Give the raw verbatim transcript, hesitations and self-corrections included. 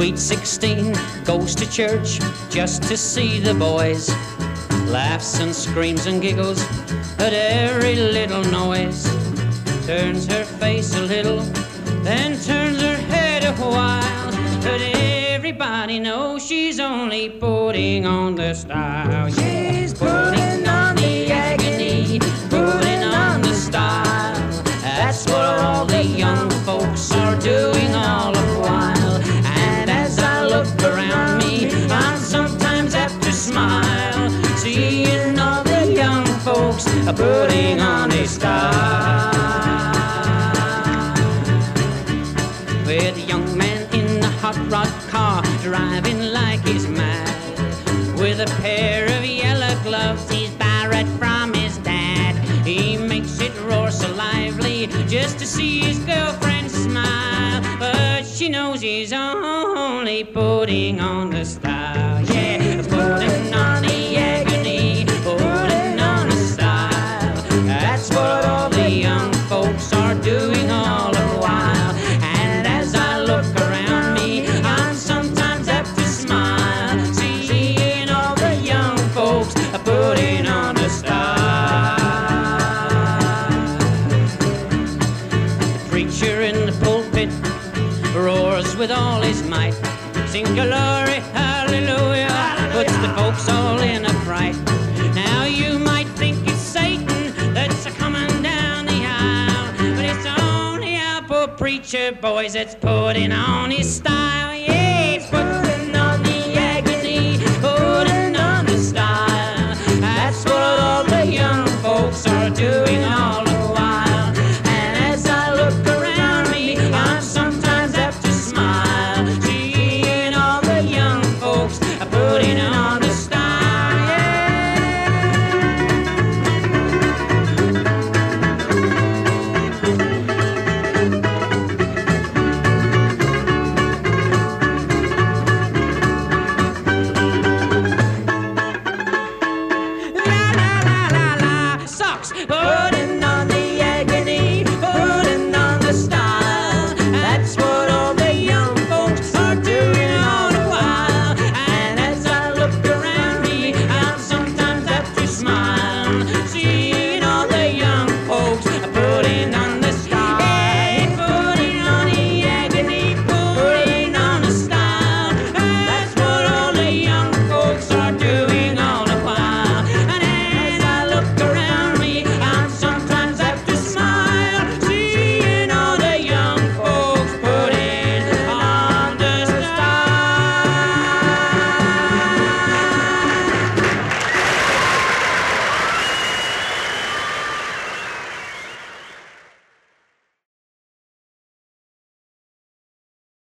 Sweet sixteen goes to church just to see the boys. Laughs and screams and giggles at every little noise. Turns her face a little, then turns her head a while. But everybody knows she's only putting on the style. She's putting on the agony, putting on the style. That's what all the young folks are doing all the while. And as I look around me, I sometimes have to smile, seeing all the young folks are putting on a style. With a young man in a hot rod car, driving like he's mad, with a pair of yellow gloves he's borrowed from his dad. He makes it roar so lively just to see his girlfriend smile, but she knows he's only putting on the style. Yeah, putting on the agony, putting on the style. That's what all the young folks are doing all the while. And as I look around me, I sometimes have to smile, seeing all the young folks are putting on the style. The preacher in the pulpit roars with all his might, sing glory, hallelujah, puts the folks all in a fright. Now you might think it's Satan that's a-coming down the aisle, but it's only our poor preacher, boys, that's putting on his style. Yeah.